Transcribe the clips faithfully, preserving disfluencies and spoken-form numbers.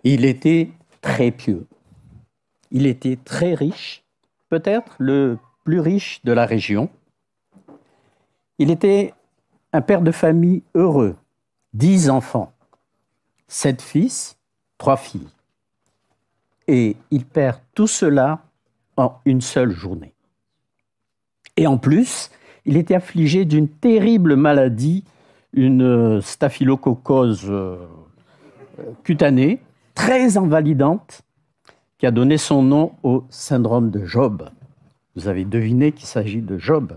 Il était très pieux. Il était très riche, peut-être le plus riche de la région. Il était un père de famille heureux, dix enfants, sept fils, trois filles. Et il perd tout cela en une seule journée. Et en plus, il était affligé d'une terrible maladie, une staphylococose cutanée, très invalidante, qui a donné son nom au syndrome de Job. Vous avez deviné qu'il s'agit de Job.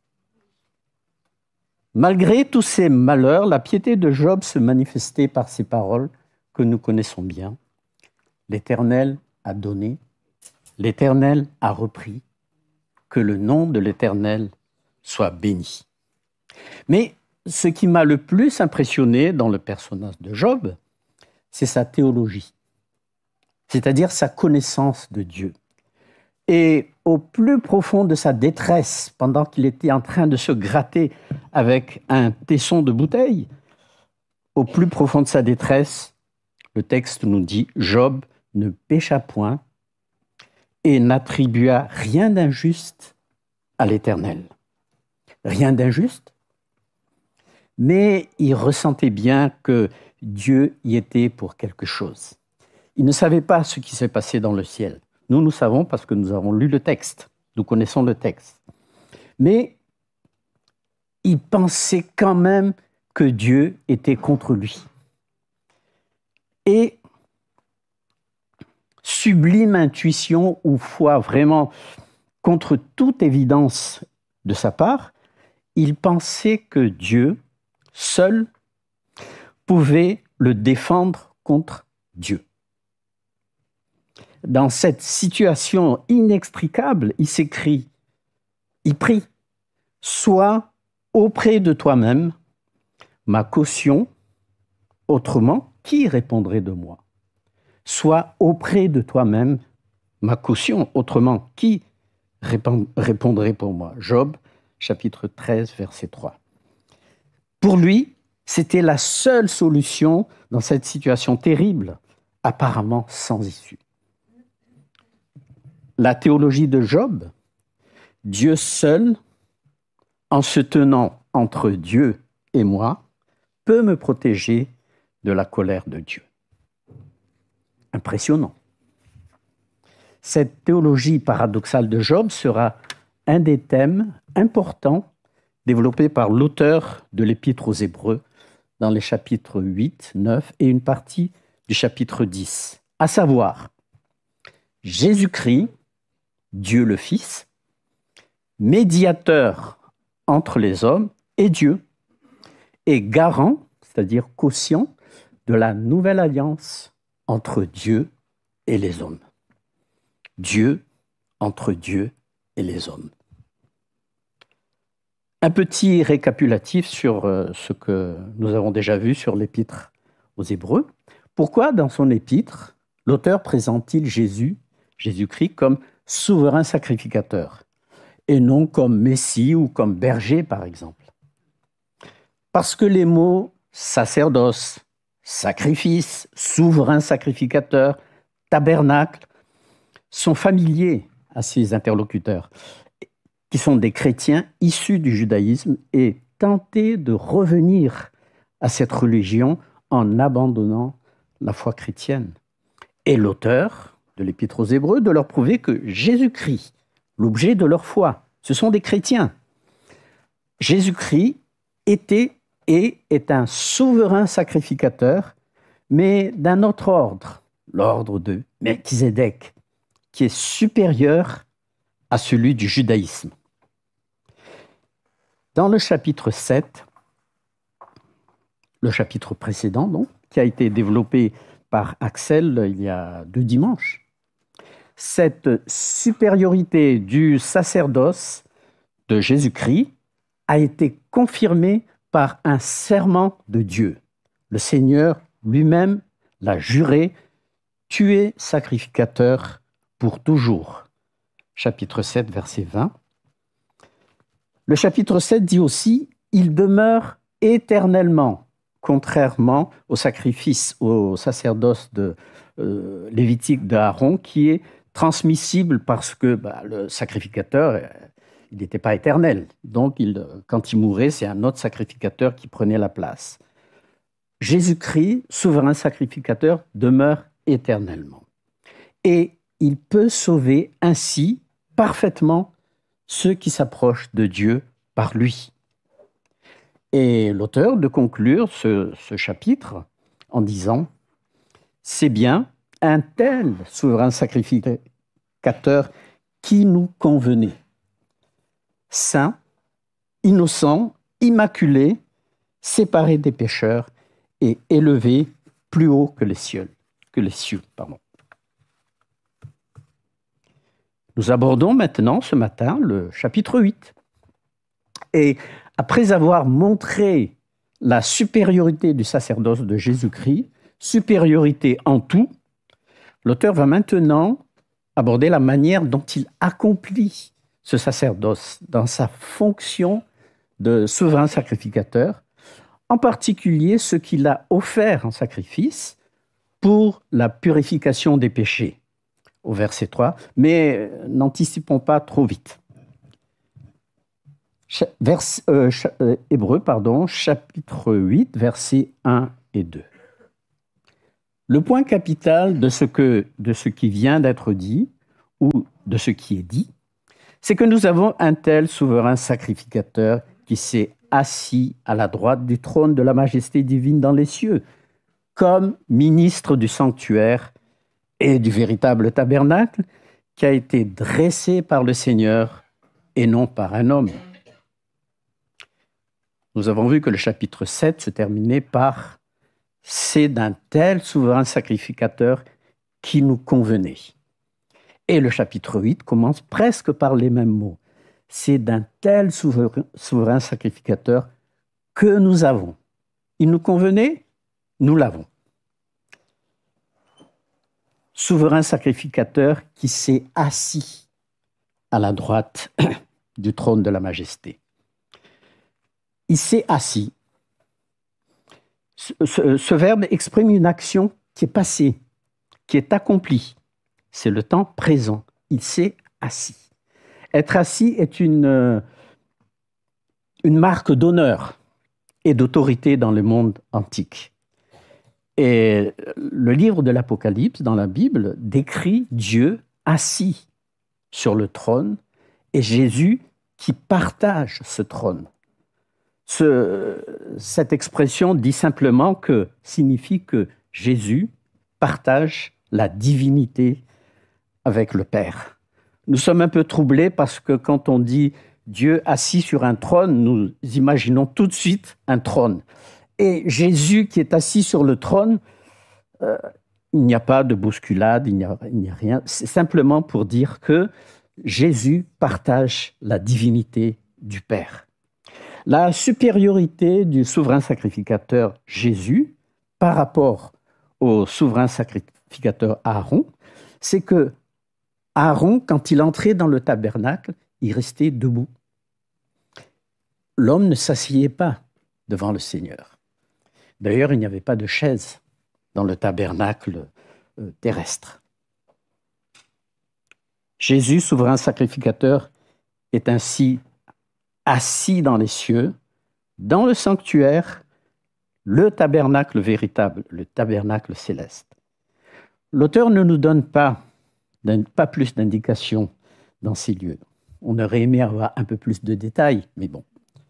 Malgré tous ces malheurs, la piété de Job se manifestait par ces paroles que nous connaissons bien. L'Éternel a donné, l'Éternel a repris, que le nom de l'Éternel soit béni. Mais ce qui m'a le plus impressionné dans le personnage de Job, c'est sa théologie, c'est-à-dire sa connaissance de Dieu. Et au plus profond de sa détresse, pendant qu'il était en train de se gratter avec un tesson de bouteille, au plus profond de sa détresse, le texte nous dit « Job ne pécha point et n'attribua rien d'injuste à l'Éternel. » Rien d'injuste, mais il ressentait bien que Dieu y était pour quelque chose. Il ne savait pas ce qui s'est passé dans le ciel. Nous, nous savons parce que nous avons lu le texte. Nous connaissons le texte. Mais il pensait quand même que Dieu était contre lui. Et sublime intuition ou foi vraiment contre toute évidence de sa part, il pensait que Dieu, seul, pouvait le défendre contre Dieu. Dans cette situation inextricable, il s'écrie, il prie, « Sois auprès de toi-même ma caution, autrement, qui répondrait de moi? Sois auprès de toi-même ma caution, autrement, qui répondrait pour moi ?» Job, chapitre treize, verset trois. Pour lui, c'était la seule solution dans cette situation terrible, apparemment sans issue. La théologie de Job, Dieu seul, en se tenant entre Dieu et moi, peut me protéger de la colère de Dieu. Impressionnant. Cette théologie paradoxale de Job sera un des thèmes importants développés par l'auteur de l'Épître aux Hébreux dans les chapitres huit, neuf et une partie du chapitre dix, à savoir Jésus-Christ, Dieu le Fils, médiateur entre les hommes et Dieu, et garant, c'est-à-dire caution, de la nouvelle alliance entre Dieu et les hommes. Dieu entre Dieu et les hommes. Un petit récapitulatif sur ce que nous avons déjà vu sur l'Épître aux Hébreux. Pourquoi, dans son épître, l'auteur présente-t-il Jésus, Jésus-Christ, comme souverain sacrificateur, et non comme Messie ou comme berger, par exemple? Parce que les mots sacerdoce, sacrifice, souverain sacrificateur, tabernacle sont familiers à ses interlocuteurs, qui sont des chrétiens issus du judaïsme et tentés de revenir à cette religion en abandonnant la foi chrétienne. Et l'auteur de l'Épître aux Hébreux de leur prouver que Jésus-Christ, l'objet de leur foi, ce sont des chrétiens. Jésus-Christ était et est un souverain sacrificateur, mais d'un autre ordre, l'ordre de Melchizedek, qui est supérieur à celui du judaïsme. Dans le chapitre sept, le chapitre précédent, donc, qui a été développé par Axel il y a deux dimanches, cette supériorité du sacerdoce de Jésus-Christ a été confirmée par un serment de Dieu. Le Seigneur lui-même l'a juré, « Tu es sacrificateur pour toujours ». Chapitre sept, verset vingt. Le chapitre sept dit aussi « Il demeure éternellement », contrairement au sacrifice, au sacerdoce de euh, lévitique d'Aaron qui est transmissible parce que bah, le sacrificateur, euh, il n'était pas éternel. Donc, il, quand il mourait, c'est un autre sacrificateur qui prenait la place. Jésus-Christ, souverain sacrificateur, demeure éternellement. Et il peut sauver ainsi parfaitement ceux qui s'approchent de Dieu par lui. Et l'auteur de conclure ce, ce chapitre en disant « C'est bien un tel souverain sacrificateur qui nous convenait, saint, innocent, immaculé, séparé des pécheurs et élevé plus haut que les cieux. Que les cieux pardon. » Nous abordons maintenant ce matin le chapitre huit. Et après avoir montré la supériorité du sacerdoce de Jésus-Christ, supériorité en tout, l'auteur va maintenant aborder la manière dont il accomplit ce sacerdoce dans sa fonction de souverain sacrificateur, en particulier ce qu'il a offert en sacrifice pour la purification des péchés, au verset trois, mais n'anticipons pas trop vite. Vers, euh, euh, Hébreux, pardon, chapitre huit, versets un et deux. Le point capital de ce, que, de ce qui vient d'être dit, ou de ce qui est dit, c'est que nous avons un tel souverain sacrificateur qui s'est assis à la droite du trône de la majesté divine dans les cieux, comme ministre du sanctuaire et du véritable tabernacle qui a été dressé par le Seigneur et non par un homme. Nous avons vu que le chapitre sept se terminait par « C'est d'un tel souverain sacrificateur qui nous convenait ». Et le chapitre huit commence presque par les mêmes mots. « C'est d'un tel souverain, souverain sacrificateur que nous avons ». Il nous convenait, nous l'avons. Souverain sacrificateur qui s'est assis à la droite du trône de la majesté. Il s'est assis. Ce, ce, ce verbe exprime une action qui est passée, qui est accomplie. C'est le temps présent. Il s'est assis. Être assis est une, une marque d'honneur et d'autorité dans le monde antique. Et le livre de l'Apocalypse, dans la Bible, décrit Dieu assis sur le trône et Jésus qui partage ce trône. Ce, cette expression dit simplement que, signifie que Jésus partage la divinité avec le Père. Nous sommes un peu troublés parce que quand on dit Dieu assis sur un trône, nous imaginons tout de suite un trône. Et Jésus qui est assis sur le trône, euh, il n'y a pas de bousculade, il n'y a, il n'y a rien. C'est simplement pour dire que Jésus partage la divinité du Père. La supériorité du souverain sacrificateur Jésus par rapport au souverain sacrificateur Aaron, c'est que Aaron, quand il entrait dans le tabernacle, il restait debout. L'homme ne s'asseyait pas devant le Seigneur. D'ailleurs, il n'y avait pas de chaise dans le tabernacle terrestre. Jésus, souverain sacrificateur, est ainsi assis dans les cieux, dans le sanctuaire, le tabernacle véritable, le tabernacle céleste. L'auteur ne nous donne pas, pas plus d'indications dans ces lieux. On aurait aimé avoir un peu plus de détails, mais bon.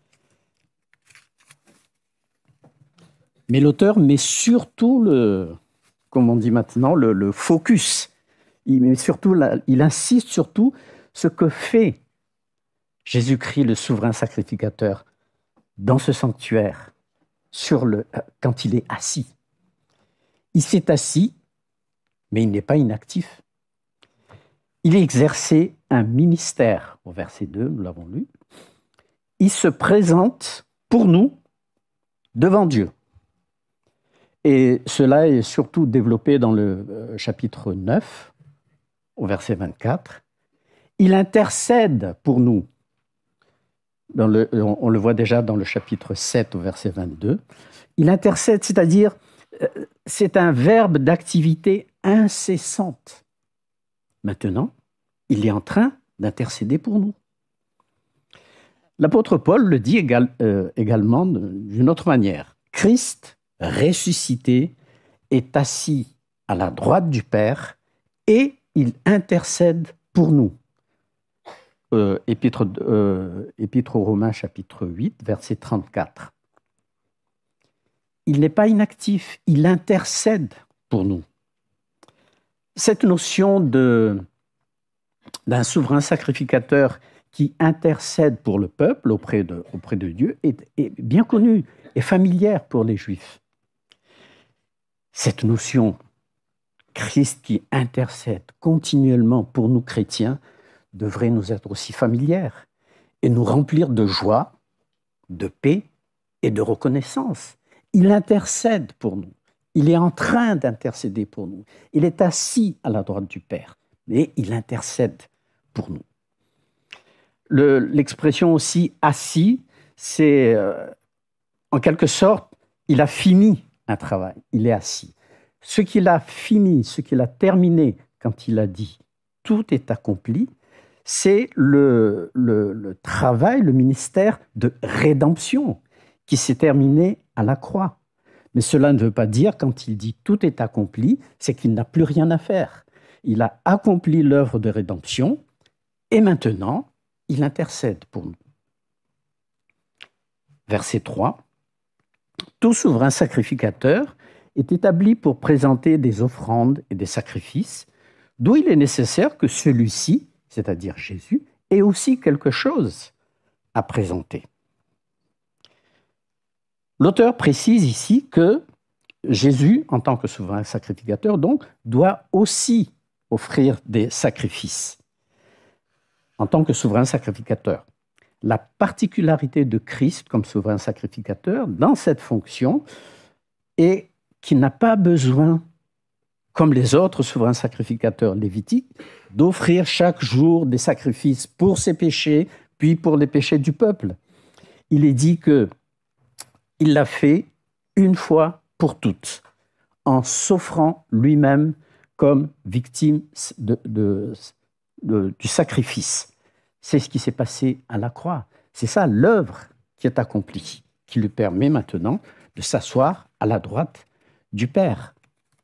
Mais l'auteur met surtout le, comme on dit maintenant, le, le focus. Il, met surtout la, il insiste surtout ce que fait Jésus-Christ, le souverain sacrificateur, dans ce sanctuaire, sur le, quand il est assis. Il s'est assis, mais il n'est pas inactif. Il a exercé un ministère, au verset deux, nous l'avons lu. Il se présente pour nous devant Dieu. Et cela est surtout développé dans le chapitre neuf, au verset vingt-quatre. Il intercède pour nous. Dans le, on le voit déjà dans le chapitre sept, au verset vingt-deux. Il intercède, c'est-à-dire, c'est un verbe d'activité incessante. Maintenant, il est en train d'intercéder pour nous. L'apôtre Paul le dit égal, euh, également d'une autre manière. Christ, ressuscité, est assis à la droite du Père et il intercède pour nous. Euh, épître, euh, épître aux Romains, chapitre huit, verset trente-quatre. Il n'est pas inactif, il intercède pour nous. Cette notion de, d'un souverain sacrificateur qui intercède pour le peuple auprès de, auprès de Dieu est, est bien connue et familière pour les Juifs. Cette notion, Christ qui intercède continuellement pour nous chrétiens, devrait nous être aussi familière et nous remplir de joie, de paix et de reconnaissance. Il intercède pour nous. Il est en train d'intercéder pour nous. Il est assis à la droite du Père, mais il intercède pour nous. Le, l'expression aussi « assis », c'est euh, en quelque sorte, il a fini un travail, il est assis. Ce qu'il a fini, ce qu'il a terminé quand il a dit « tout est accompli », c'est le, le, le travail, le ministère de rédemption qui s'est terminé à la croix. Mais cela ne veut pas dire, quand il dit « tout est accompli », c'est qu'il n'a plus rien à faire. Il a accompli l'œuvre de rédemption et maintenant, il intercède pour nous. Verset trois. « Tout souverain sacrificateur est établi pour présenter des offrandes et des sacrifices, d'où il est nécessaire que celui-ci, c'est-à-dire Jésus, ait aussi quelque chose à présenter. » L'auteur précise ici que Jésus, en tant que souverain sacrificateur, donc, doit aussi offrir des sacrifices en tant que souverain sacrificateur. La particularité de Christ comme souverain sacrificateur dans cette fonction est qu'il n'a pas besoin, comme les autres souverains sacrificateurs lévitiques, d'offrir chaque jour des sacrifices pour ses péchés, puis pour les péchés du peuple. Il est dit que il l'a fait une fois pour toutes, en s'offrant lui-même comme victime de, de, de, du sacrifice. C'est ce qui s'est passé à la croix. C'est ça l'œuvre qui est accomplie, qui lui permet maintenant de s'asseoir à la droite du Père.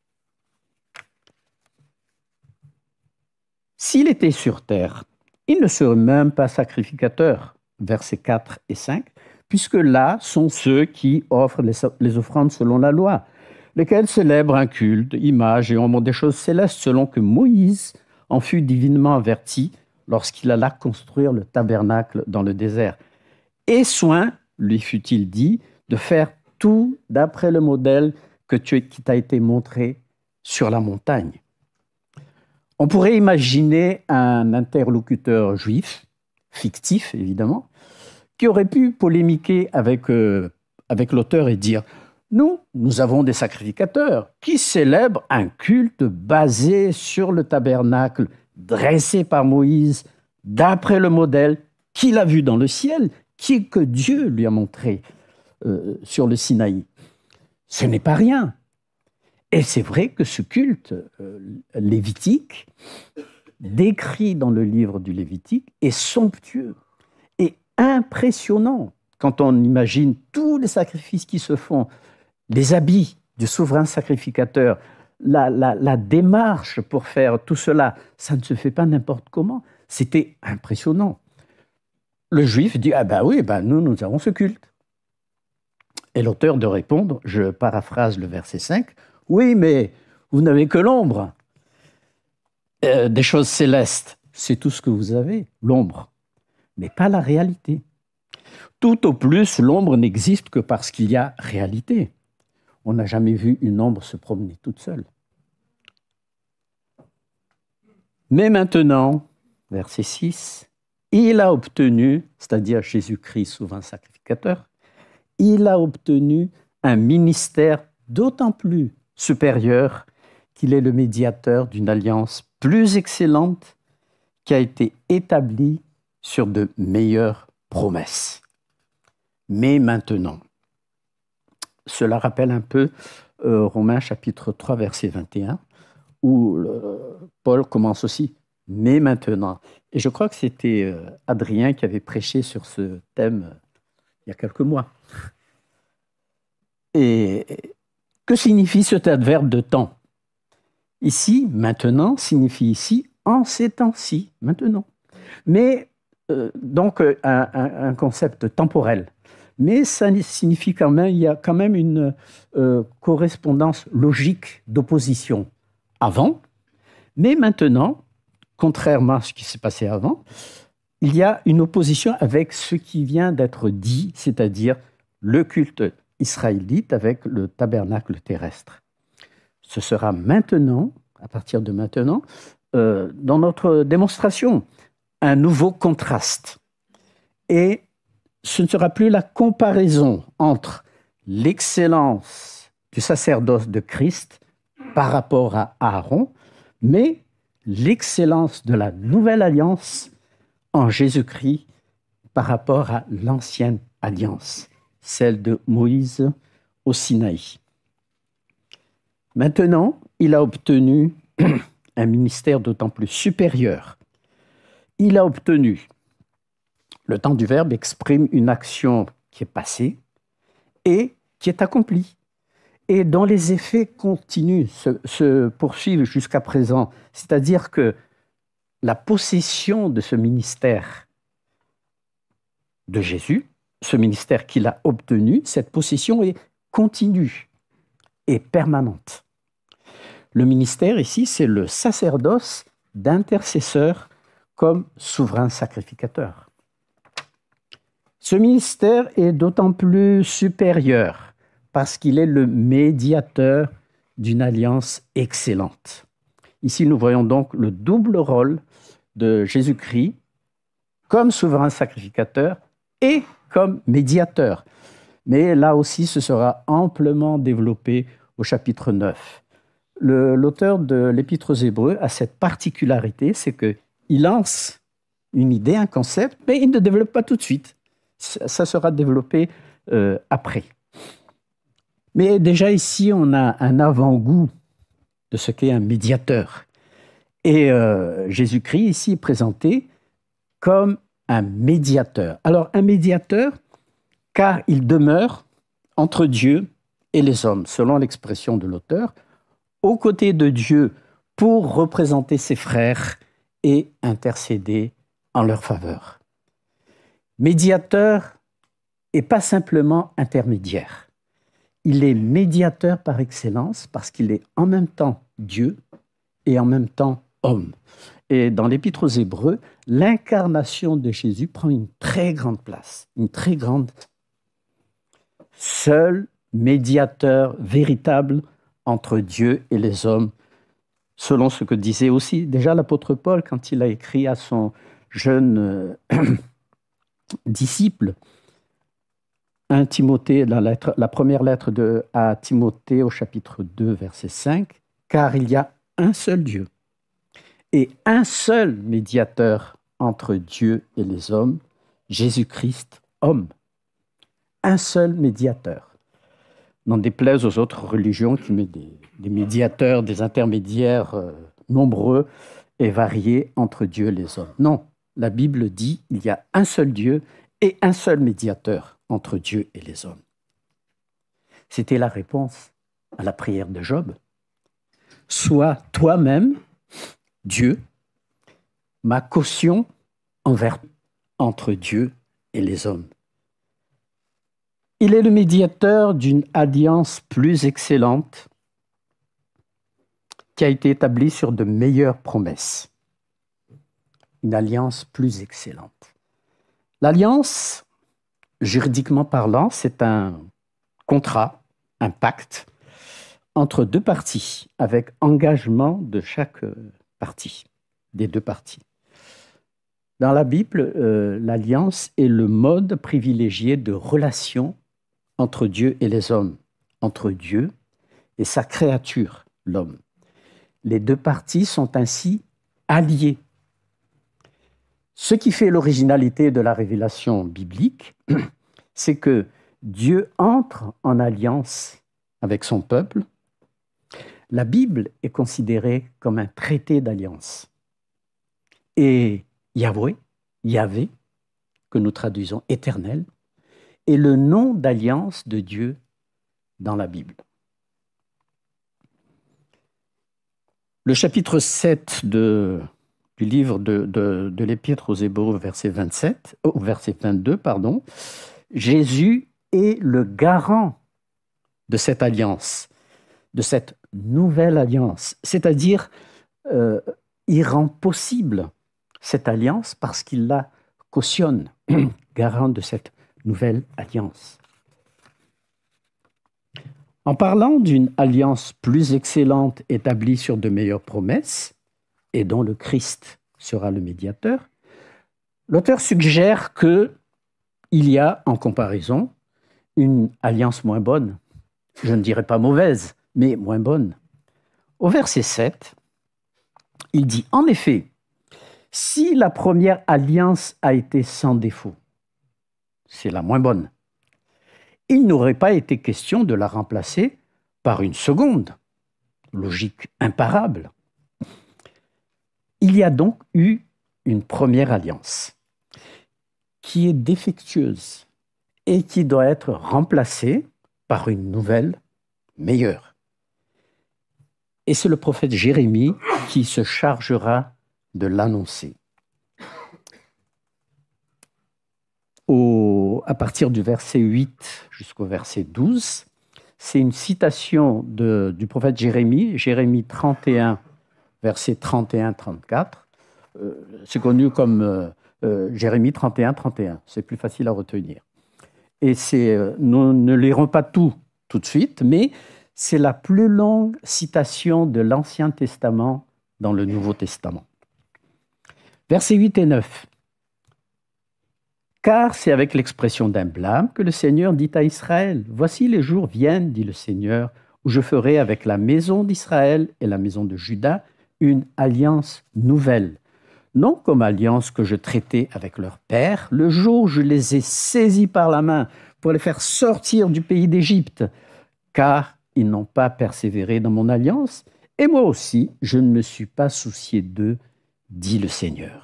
S'il était sur terre, il ne serait même pas sacrificateur, versets quatre et cinq, puisque là sont ceux qui offrent les, les offrandes selon la loi, lesquels célèbrent un culte, image et ombre des choses célestes, selon que Moïse en fut divinement averti lorsqu'il alla construire le tabernacle dans le désert. Et soin, lui fut-il dit, de faire tout d'après le modèle que tu, qui t'a été montré sur la montagne. On pourrait imaginer un interlocuteur juif, fictif évidemment, qui aurait pu polémiquer avec, euh, avec l'auteur et dire « Nous, nous avons des sacrificateurs qui célèbrent un culte basé sur le tabernacle dressé par Moïse d'après le modèle qu'il a vu dans le ciel, qui, que Dieu lui a montré euh, sur le Sinaï. Ce n'est pas rien. » Et c'est vrai que ce culte euh, lévitique, décrit dans le livre du Lévitique, est somptueux et impressionnant quand on imagine tous les sacrifices qui se font, les habits du souverain sacrificateur, la, la, la démarche pour faire tout cela, ça ne se fait pas n'importe comment. C'était impressionnant. Le juif dit « Ah ben oui, ben nous, nous avons ce culte. » Et l'auteur de répondre, je paraphrase le verset cinq, « Oui, mais vous n'avez que l'ombre euh, des choses célestes. C'est tout ce que vous avez, l'ombre, mais pas la réalité. Tout au plus, l'ombre n'existe que parce qu'il y a réalité. On n'a jamais vu une ombre se promener toute seule. Mais maintenant, verset six, il a obtenu, c'est-à-dire Jésus-Christ, souverain sacrificateur, il a obtenu un ministère d'autant plus supérieur qu'il est le médiateur d'une alliance plus excellente qui a été établie sur de meilleures promesses. Mais maintenant, cela rappelle un peu euh, Romains chapitre trois, verset vingt et un, où le, Paul commence aussi, mais maintenant. Et je crois que c'était euh, Adrien qui avait prêché sur ce thème euh, il y a quelques mois. Et que signifie cet adverbe de temps? Ici, maintenant, signifie ici, en ces temps-ci, maintenant. Mais, euh, donc, un, un, un concept temporel. Mais ça signifie quand même, il y a quand même une euh, correspondance logique d'opposition avant, mais maintenant, contrairement à ce qui s'est passé avant, il y a une opposition avec ce qui vient d'être dit, c'est-à-dire le culte israélite avec le tabernacle terrestre. Ce sera maintenant, à partir de maintenant, euh, dans notre démonstration, un nouveau contraste. Et ce ne sera plus la comparaison entre l'excellence du sacerdoce de Christ par rapport à Aaron, mais l'excellence de la nouvelle alliance en Jésus-Christ par rapport à l'ancienne alliance, celle de Moïse au Sinaï. Maintenant, il a obtenu un ministère d'autant plus supérieur. Il a obtenu, le temps du verbe exprime une action qui est passée et qui est accomplie, et dont les effets continuent, se, se poursuivent jusqu'à présent. C'est-à-dire que la possession de ce ministère de Jésus, ce ministère qu'il a obtenu, cette possession est continue et permanente. Le ministère ici, c'est le sacerdoce d'intercesseur comme souverain sacrificateur. Ce ministère est d'autant plus supérieur parce qu'il est le médiateur d'une alliance excellente. Ici, nous voyons donc le double rôle de Jésus-Christ comme souverain sacrificateur et comme médiateur. Mais là aussi, ce sera amplement développé au chapitre neuf. Le, l'auteur de l'Épître aux Hébreux a cette particularité, c'est qu'il lance une idée, un concept, mais il ne développe pas tout de suite. Ça sera développé euh, après. Mais déjà ici, on a un avant-goût de ce qu'est un médiateur. Et euh, Jésus-Christ ici est présenté comme un médiateur. Alors, un médiateur, car il demeure entre Dieu et les hommes, selon l'expression de l'auteur, aux côtés de Dieu pour représenter ses frères et intercéder en leur faveur. Médiateur et pas simplement intermédiaire. Il est médiateur par excellence parce qu'il est en même temps Dieu et en même temps homme. Et dans l'Épître aux Hébreux, l'incarnation de Jésus prend une très grande place, une très grande. Seul médiateur véritable entre Dieu et les hommes, selon ce que disait aussi déjà l'apôtre Paul quand il a écrit à son jeune euh, disciple, un Timothée, la, lettre, la première lettre de, à Timothée au chapitre deux, verset cinq, « Car il y a un seul Dieu et un seul médiateur entre Dieu et les hommes, Jésus-Christ, homme. » Un seul médiateur. N'en déplaise aux autres religions qui mettent des, des médiateurs, des intermédiaires euh, nombreux et variés entre Dieu et les hommes. Non, la Bible dit qu'il y a un seul Dieu et un seul médiateur entre Dieu et les hommes. C'était la réponse à la prière de Job. Sois toi-même, Dieu, ma caution envers, entre Dieu et les hommes. Il est le médiateur d'une alliance plus excellente qui a été établie sur de meilleures promesses. Une alliance plus excellente. L'alliance, juridiquement parlant, c'est un contrat, un pacte entre deux parties, avec engagement de chaque partie, des deux parties. Dans la Bible, euh, l'alliance est le mode privilégié de relation entre Dieu et les hommes, entre Dieu et sa créature, l'homme. Les deux parties sont ainsi alliées. Ce qui fait l'originalité de la révélation biblique, c'est que Dieu entre en alliance avec son peuple, La Bible est considérée comme un traité d'alliance. Et Yahweh, Yahvé, que nous traduisons éternel, est le nom d'alliance de Dieu dans la Bible. Le chapitre sept de, du livre de, de, de l'Épître aux Hébreux, verset vingt-sept, oh, verset vingt-deux, pardon, Jésus est le garant de cette alliance, de cette nouvelle alliance, c'est-à-dire euh, il rend possible cette alliance parce qu'il la cautionne, garant de cette nouvelle alliance. En parlant d'une alliance plus excellente établie sur de meilleures promesses et dont le Christ sera le médiateur, l'auteur suggère qu'il y a, en comparaison, une alliance moins bonne. Je ne dirais pas mauvaise, mais moins bonne. Au verset sept, il dit « En effet, si la première alliance a été sans défaut, c'est la moins bonne, il n'aurait pas été question de la remplacer par une seconde. Logique imparable. Il y a donc eu une première alliance qui est défectueuse et qui doit être remplacée par une nouvelle meilleure. Et c'est le prophète Jérémie qui se chargera de l'annoncer. Au, à partir du verset huit jusqu'au verset douze, c'est une citation de, du prophète Jérémie, Jérémie trente et un, versets trente et un à trente-quatre. Euh, c'est connu comme euh, euh, Jérémie trente et un trente et un, c'est plus facile à retenir. Et c'est, euh, nous ne lirons pas tout tout de suite, mais c'est la plus longue citation de l'Ancien Testament dans le Nouveau Testament. Versets huit et neuf. Car c'est avec l'expression d'un blâme que le Seigneur dit à Israël, « Voici les jours viennent, dit le Seigneur, où je ferai avec la maison d'Israël et la maison de Juda une alliance nouvelle, non comme alliance que je traitais avec leur père, le jour où je les ai saisis par la main pour les faire sortir du pays d'Égypte, car ils n'ont pas persévéré dans mon alliance, et moi aussi, je ne me suis pas soucié d'eux, dit le Seigneur.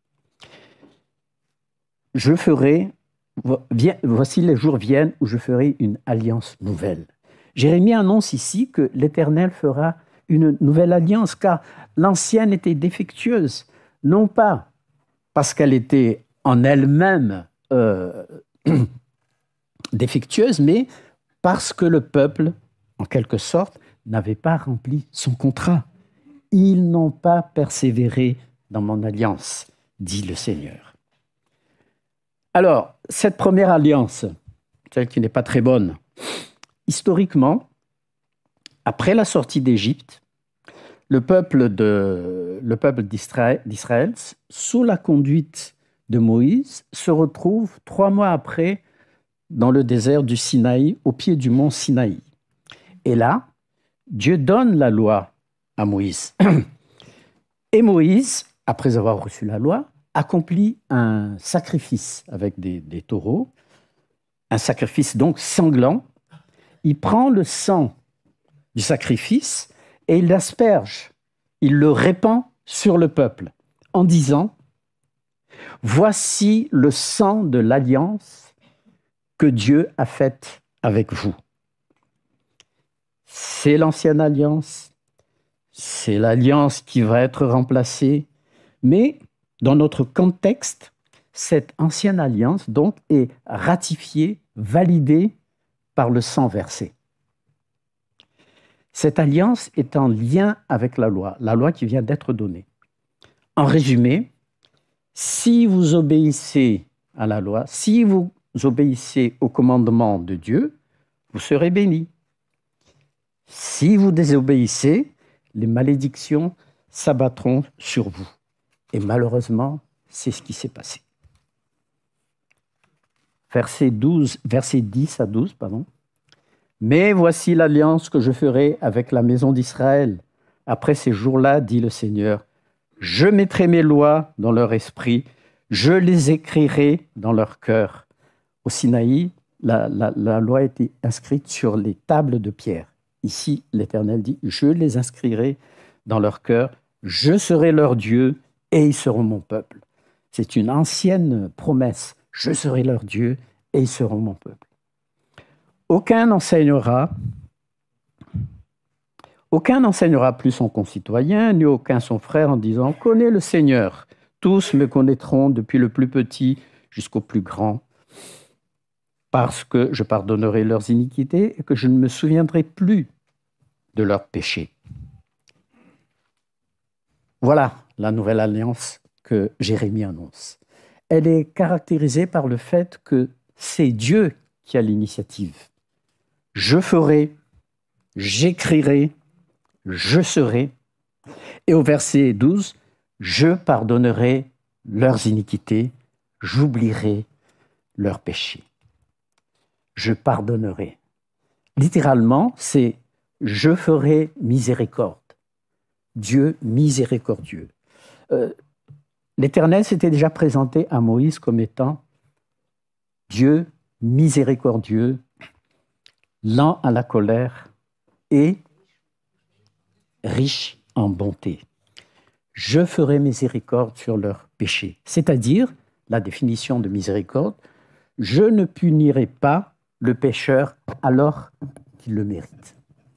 Je ferai, voici les jours viennent où je ferai une alliance nouvelle. Jérémie annonce ici que l'Éternel fera une nouvelle alliance, car l'ancienne était défectueuse, non pas parce qu'elle était en elle-même euh, défectueuse, mais parce que le peuple, en quelque sorte, n'avait pas rempli son contrat. Ils n'ont pas persévéré dans mon alliance, dit le Seigneur. Alors, cette première alliance, celle qui n'est pas très bonne, historiquement, après la sortie d'Égypte, le peuple, de, le peuple d'Israël, d'Israël, sous la conduite de Moïse, se retrouve trois mois après dans le désert du Sinaï, au pied du mont Sinaï. Et là, Dieu donne la loi à Moïse. Et Moïse, après avoir reçu la loi, accomplit un sacrifice avec des, des taureaux, un sacrifice donc sanglant. Il prend le sang du sacrifice et il l'asperge, il le répand sur le peuple en disant « Voici le sang de l'alliance que Dieu a faite avec vous. » C'est l'ancienne alliance, c'est l'alliance qui va être remplacée, mais dans notre contexte, cette ancienne alliance donc est ratifiée, validée par le sang versé. Cette alliance est en lien avec la loi, la loi qui vient d'être donnée. En résumé, si vous obéissez à la loi, si vous obéissez au commandement de Dieu, vous serez bénis. Si vous désobéissez, les malédictions s'abattront sur vous. Et malheureusement, c'est ce qui s'est passé. Verset douze, verset dix à douze, pardon. « Mais voici l'alliance que je ferai avec la maison d'Israël. Après ces jours-là, dit le Seigneur, je mettrai mes lois dans leur esprit, je les écrirai dans leur cœur. » Au Sinaï, la, la, la loi a été inscrite sur les tables de pierre. Ici, l'Éternel dit, je les inscrirai dans leur cœur, je serai leur Dieu et ils seront mon peuple. C'est une ancienne promesse, je serai leur Dieu et ils seront mon peuple. Aucun n'enseignera, aucun n'enseignera plus son concitoyen, ni aucun son frère en disant, connais le Seigneur. Tous me connaîtront depuis le plus petit jusqu'au plus grand, parce que je pardonnerai leurs iniquités et que je ne me souviendrai plus de leurs péchés. Voilà la nouvelle alliance que Jérémie annonce. Elle est caractérisée par le fait que c'est Dieu qui a l'initiative. Je ferai, j'écrirai, je serai. Et au verset douze, je pardonnerai leurs iniquités, j'oublierai leurs péchés. Je pardonnerai. Littéralement, c'est je ferai miséricorde. Dieu miséricordieux. Euh, L'Éternel s'était déjà présenté à Moïse comme étant Dieu miséricordieux, lent à la colère et riche en bonté. Je ferai miséricorde sur leurs péchés. C'est-à-dire, la définition de miséricorde, je ne punirai pas le pécheur alors qu'il le mérite.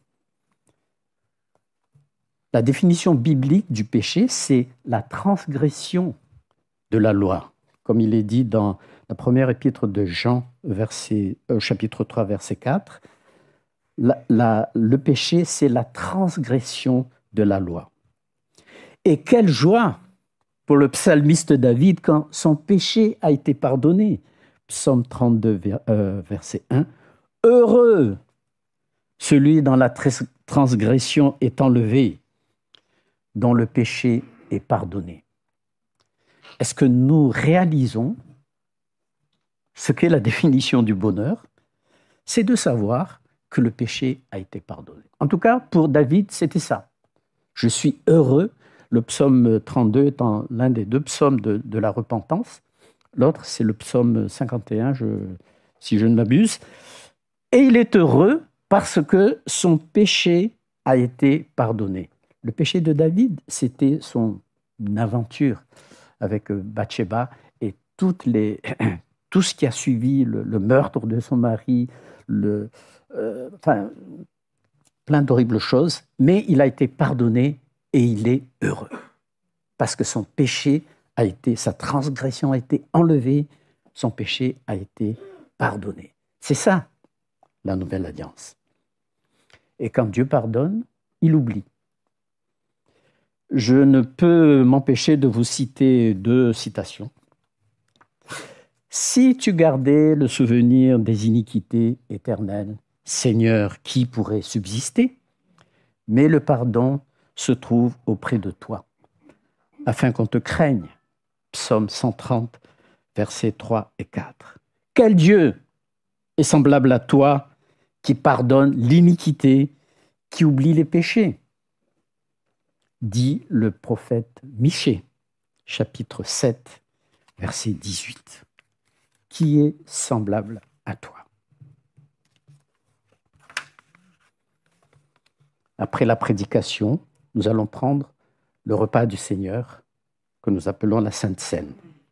La définition biblique du péché, c'est la transgression de la loi. Comme il est dit dans la première épître de Jean, verset, euh, chapitre trois, verset quatre, la, la, le péché, c'est la transgression de la loi. Et quelle joie pour le psalmiste David quand son péché a été pardonné. Psaume trente-deux, euh, verset un. Heureux celui dont la transgression est enlevée, dont le péché est pardonné. Est-ce que nous réalisons ce qu'est la définition du bonheur? C'est de savoir que le péché a été pardonné. En tout cas, pour David, c'était ça. Je suis heureux. Le psaume trente-deux étant l'un des deux psaumes de, de la repentance. L'autre, c'est le psaume cinquante et un, je, si je ne m'abuse. Et il est heureux parce que son péché a été pardonné. Le péché de David, c'était son aventure avec Bathsheba et toutes les, tout ce qui a suivi, le, le meurtre de son mari, le, euh, enfin, plein d'horribles choses. Mais il a été pardonné et il est heureux parce que son péché a été, sa transgression a été enlevée, son péché a été pardonné. C'est ça, la nouvelle alliance. Et quand Dieu pardonne, il oublie. Je ne peux m'empêcher de vous citer deux citations. Si tu gardais le souvenir des iniquités éternelles, Seigneur, qui pourrait subsister? Mais le pardon se trouve auprès de toi, afin qu'on te craigne. Psaume cent trente, versets trois et quatre. Quel Dieu est semblable à toi qui pardonne l'iniquité, qui oublie les péchés? Dit le prophète Michée, chapitre sept, verset dix-huit. Qui est semblable à toi? Après la prédication, nous allons prendre le repas du Seigneur, que nous appelons la Sainte Seine.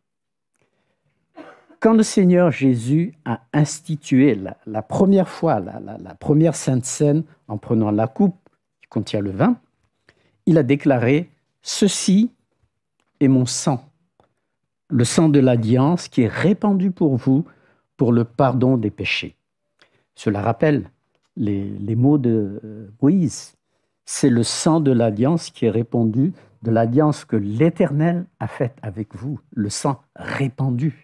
Quand le Seigneur Jésus a institué la, la première fois, la, la, la première Sainte Seine, en prenant la coupe qui contient le vin, il a déclaré « Ceci est mon sang, le sang de l'alliance qui est répandu pour vous pour le pardon des péchés. » Cela rappelle les, les mots de Moïse. C'est le sang de l'alliance qui est répandu, de l'alliance que l'Éternel a faite avec vous, le sang répandu.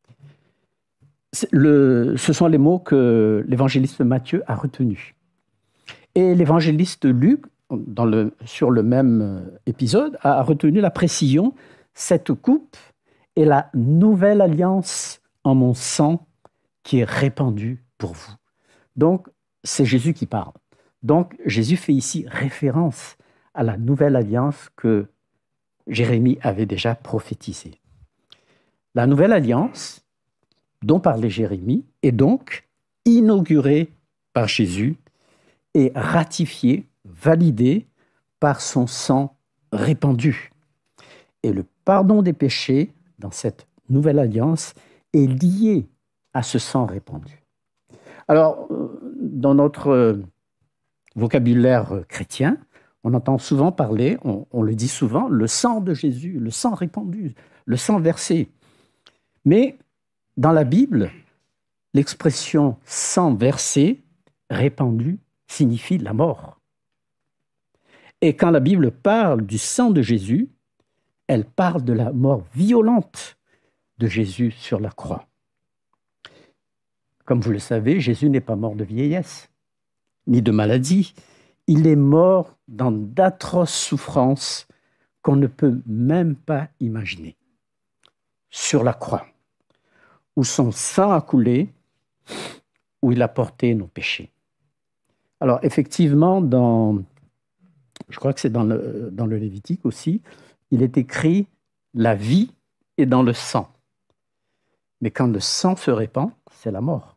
Le, ce sont les mots que l'évangéliste Matthieu a retenus. Et l'évangéliste Luc, dans le, sur le même épisode, a retenu la précision « Cette coupe est la nouvelle alliance en mon sang qui est répandue pour vous. » Donc, c'est Jésus qui parle. Donc, Jésus fait ici référence à la nouvelle alliance que Jérémie avait déjà prophétisée. La nouvelle alliance dont parlait Jérémie est donc inaugurée par Jésus est ratifié, validé par son sang répandu. Et le pardon des péchés, dans cette nouvelle alliance, est lié à ce sang répandu. Alors, dans notre vocabulaire chrétien, on entend souvent parler, on, on le dit souvent, le sang de Jésus, le sang répandu, le sang versé. Mais dans la Bible, l'expression sang versé, répandu, signifie la mort. Et quand la Bible parle du sang de Jésus, elle parle de la mort violente de Jésus sur la croix. Comme vous le savez, Jésus n'est pas mort de vieillesse, ni de maladie. Il est mort dans d'atroces souffrances qu'on ne peut même pas imaginer. Sur la croix, où son sang a coulé, où il a porté nos péchés. Alors effectivement, dans, je crois que c'est dans le, dans le Lévitique aussi, il est écrit « la vie est dans le sang ». Mais quand le sang se répand, c'est la mort.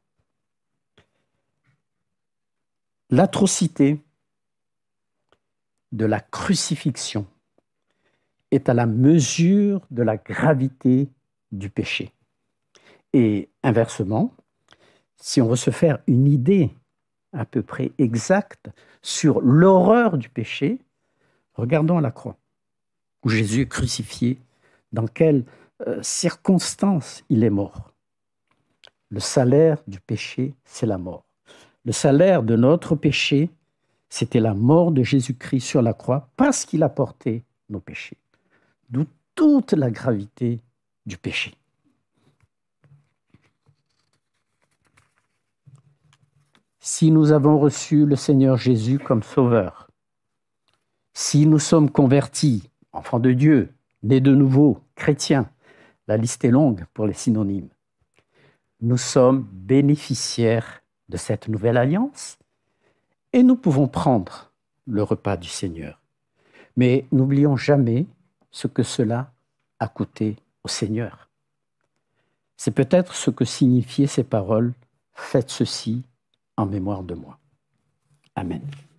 L'atrocité de la crucifixion est à la mesure de la gravité du péché. Et inversement, si on veut se faire une idée à peu près exacte sur l'horreur du péché, regardons à la croix, où Jésus est crucifié, dans quelles euh, circonstances il est mort. Le salaire du péché, c'est la mort. Le salaire de notre péché, c'était la mort de Jésus-Christ sur la croix parce qu'il a porté nos péchés. D'où toute la gravité du péché. Si nous avons reçu le Seigneur Jésus comme sauveur, si nous sommes convertis, enfants de Dieu, nés de nouveau, chrétiens, la liste est longue pour les synonymes, nous sommes bénéficiaires de cette nouvelle alliance et nous pouvons prendre le repas du Seigneur. Mais n'oublions jamais ce que cela a coûté au Seigneur. C'est peut-être ce que signifiaient ces paroles « Faites ceci en mémoire de moi ». Amen.